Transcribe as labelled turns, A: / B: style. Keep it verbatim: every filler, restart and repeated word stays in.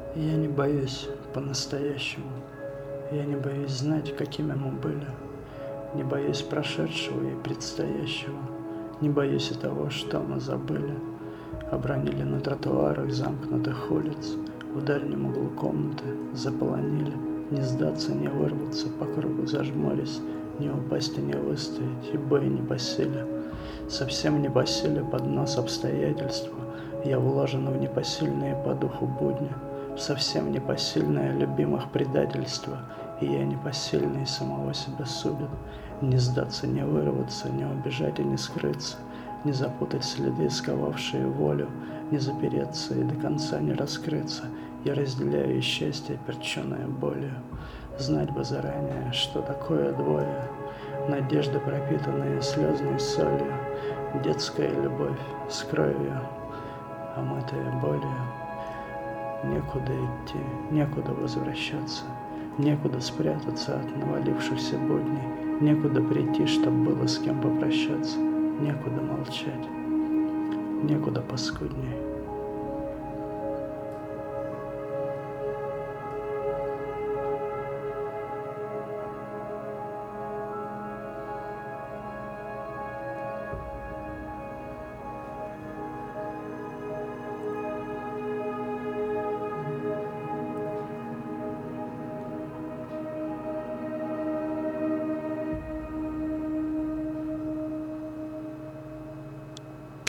A: Я не боюсь по-настоящему. Я не боюсь знать, какими мы были. Не боюсь прошедшего и предстоящего. Не боюсь и того, что мы забыли. Обронили на тротуарах замкнутых улиц, в дальнем углу комнаты заполонили. Не сдаться, не вырваться, по кругу зажмурясь, не упасть и не выстоять, ибо и не по силе. Совсем не по силе под нос обстоятельства. Я вложен в непосильные по духу будни, в совсем непосильное любимых предательства, и я непосильный самого себя судит. Не сдаться, не вырваться, не убежать и не скрыться, не запутать следы, сковавшие волю, не запереться и до конца не раскрыться. Я разделяю и счастье, перченое болью. Знать бы заранее, что такое двое, надежды, пропитанные слезной солью, детская любовь с кровью, омытая болью. Некуда идти, некуда возвращаться, некуда спрятаться от навалившихся будней, некуда прийти, чтоб было с кем попрощаться, некуда молчать, некуда паскудней.